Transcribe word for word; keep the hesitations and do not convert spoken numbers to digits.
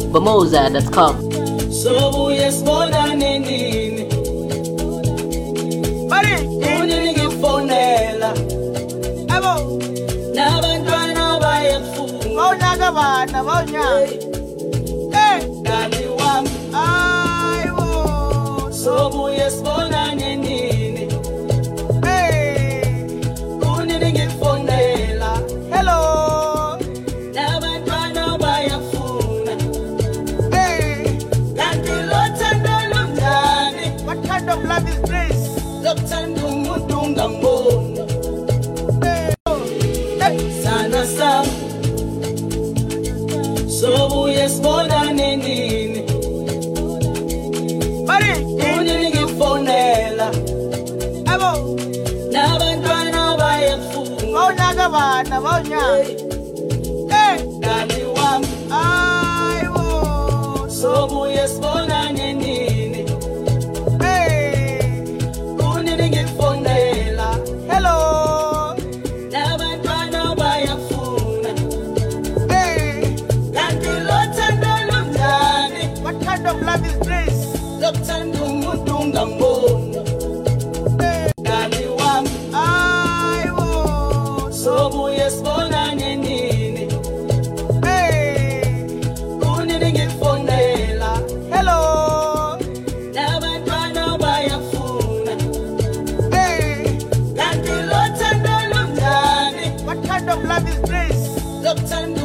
bamoza dot com. So yes, bona nini. Mari, uni ngifonela. Abo. Nabantwana bayafuna. Bawunyaka bana, bawunyaka. Eh, dali wami. Ayibo. So yes, bona nini. Eh, uni ngifonela. Hello. Nabantwana bayafuna. Eh, kanti lothando lunjani? What kind of love is this? Lothando umuntu ngamboni. Sana sam so uyesibona nini Mari uni ngifonela abo nabantwana bayafuna bawunyaka bana bawunyaka eh dali wami ayibo so uyesibona nini eh uni ngifonela hello. What kind of love is this? Lothando umuntu ngamboni. Dali wami ayibo so uyesibona nini. Eh uni ngifonela hello. Nabantwana bayafuna. Eh kanti lothando lunjani? What kind of love is this? Lothando